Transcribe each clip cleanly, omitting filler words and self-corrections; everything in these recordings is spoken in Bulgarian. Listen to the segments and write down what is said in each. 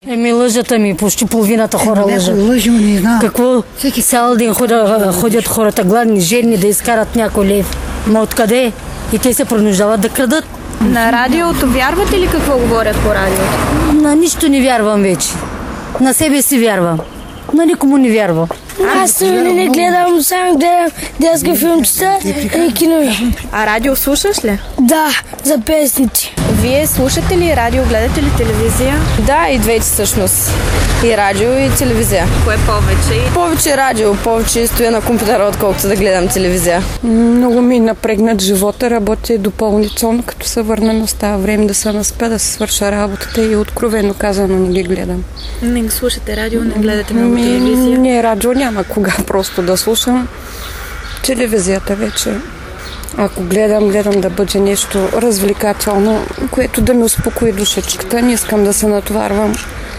Лъжата ми, почти половината хора лъжат. Лъжим, не знам. Какво? Цял ден ходят хората гладни, жадни да изкарат някой лев. Но откъде? И те се принуждават да крадат. На радиото вярвате ли какво говорят по радиото? На нищо не вярвам вече. На себе си вярвам. На никому не вярвам. Аз не гледам, само гледам детски филмчета и кино. А радио слушаш ли? Да, за песните. Вие слушате ли радио, гледате ли телевизия? Да, и двете всъщност. И радио, и телевизия. Кое повече? Повече радио, повече стоя на компютъра, отколкото да гледам телевизия. Много ми напрегнат живота, работя допълнително, като се върна на става време да се наспя, да се свърша работата и откровено казано не ги гледам. Не слушате радио, не гледате много телевизия? Не, радио няма кога просто да слушам. Телевизията вече. Ако гледам да бъде нещо развлекателно, което да ми успокои душечката. Не искам да се натоварвам.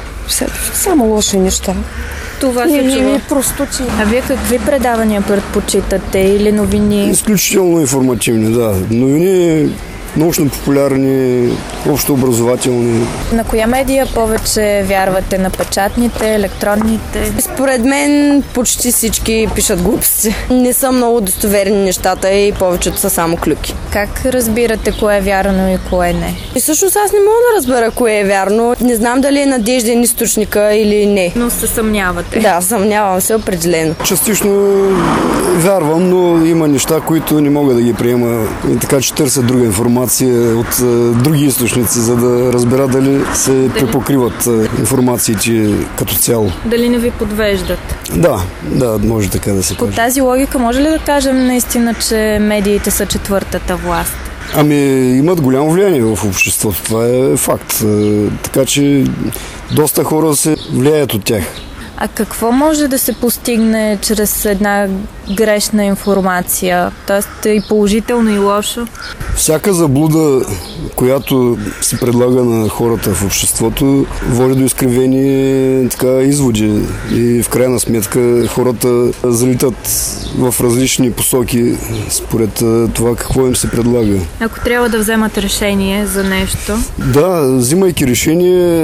Само лоши неща. Това се чува. Простоти. А вие какви предавания предпочитате или новини? Изключително информативни, да. Новини научно-популярни, общообразователни. На коя медия повече вярвате? На печатните, електронните? Според мен почти всички пишат глупости. Не са много достоверни нещата и повечето са само клюки. Как разбирате кое е вярно и кое не? И всъщност аз не мога да разбера кое е вярно. Не знам дали е надежден източника или не. Но се съмнявате? Да, съмнявам се определено. Частично вярвам, но има неща, които не мога да ги приема. И така че търся друга информация от други източници, за да разбера дали се препокриват информациите като цяло. Дали не ви подвеждат? Да, може така да се каже. По тази логика може ли да кажем наистина, че медиите са четвъртата власт? Имат голямо влияние в обществото. Това е факт. Така че доста хора се влияят от тях. А какво може да се постигне чрез една грешна информация? Тоест и положително, и лошо? Всяка заблуда, която се предлага на хората в обществото, води до изкривени изводи. И в крайна сметка хората залитат в различни посоки според това какво им се предлага. Ако трябва да вземат решение за нещо? Да, взимайки решение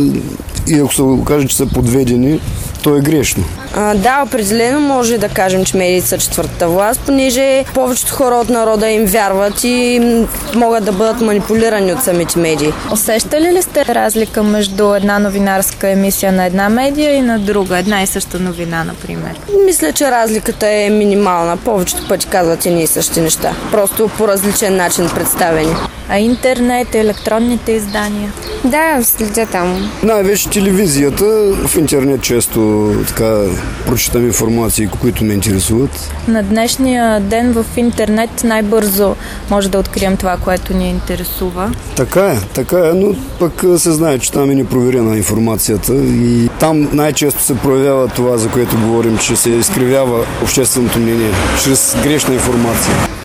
и ако се окаже, че са подведени, то е грешно. Да, определено може да кажем, че медиите са четвъртата власт, понеже повечето хора от народа им вярват и могат да бъдат манипулирани от самите медии. Усещали ли сте разлика между една новинарска емисия на една медия и на друга? Една и съща новина, например. Мисля, че разликата е минимална. Повечето пъти казват едни и същи неща. Просто по различен начин представени. А интернет, електронните издания? Да, следя там. Най-вече телевизията. В интернет често прочитам информации, които ме интересуват. На днешния ден в интернет най-бързо може да открием това, което ни интересува. Така е, но пък се знае, че там е непроверена информацията и там най-често се проявява това, за което говорим, че се изкривява общественото мнение чрез грешна информация.